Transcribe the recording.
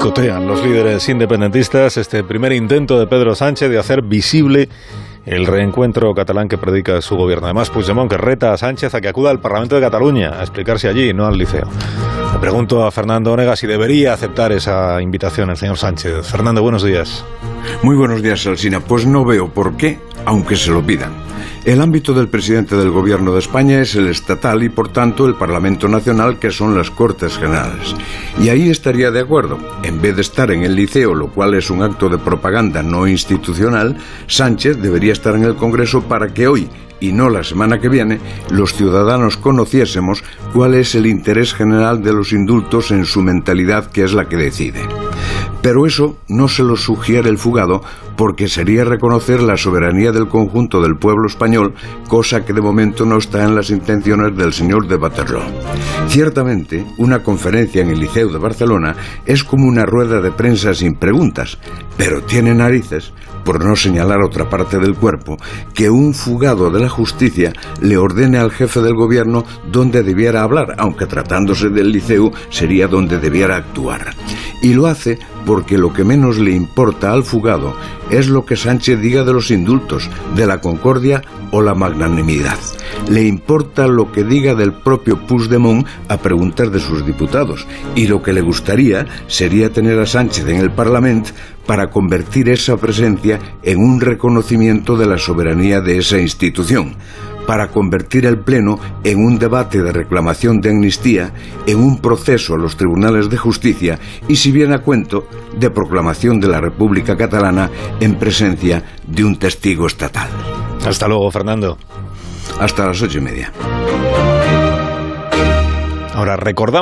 Boicotean los líderes independentistas este primer intento de Pedro Sánchez de hacer visible el reencuentro catalán que predica su gobierno. Además, Puigdemont que reta a Sánchez a que acuda al Parlamento de Cataluña a explicarse allí, no al Liceo. Le pregunto a Fernando Onega si debería aceptar esa invitación el señor Sánchez. Fernando, buenos días. Muy buenos días, Alsina. Pues no veo por qué, aunque se lo pidan. El ámbito del presidente del Gobierno de España es el estatal y, por tanto, el Parlamento Nacional, que son las Cortes Generales. Y ahí estaría de acuerdo. En vez de estar en el Liceo, lo cual es un acto de propaganda no institucional, Sánchez debería estar en el Congreso para que hoy, y no la semana que viene, los ciudadanos conociésemos cuál es el interés general de los indultos en su mentalidad, que es la que decide. Pero eso no se lo sugiere el fugado, porque sería reconocer la soberanía del conjunto del pueblo español, cosa que de momento no está en las intenciones del señor de Waterloo. Ciertamente, una conferencia en el Liceu de Barcelona es como una rueda de prensa sin preguntas, pero tiene narices, por no señalar otra parte del cuerpo, que un fugado de la justicia le ordene al jefe del gobierno dónde debiera hablar, aunque tratándose del Liceu sería donde debiera actuar. Y lo hace porque lo que menos le importa al fugado es lo que Sánchez diga de los indultos, de la concordia o la magnanimidad. Le importa lo que diga del propio Puigdemont a preguntar de sus diputados, y lo que le gustaría sería tener a Sánchez en el Parlamento para convertir esa presencia en un reconocimiento de la soberanía de esa institución, para convertir el Pleno en un debate de reclamación de amnistía, en un proceso a los tribunales de justicia y, si viene a cuento, de proclamación de la República Catalana en presencia de un testigo estatal. Hasta luego, Fernando. Hasta las 8:30. Ahora recordamos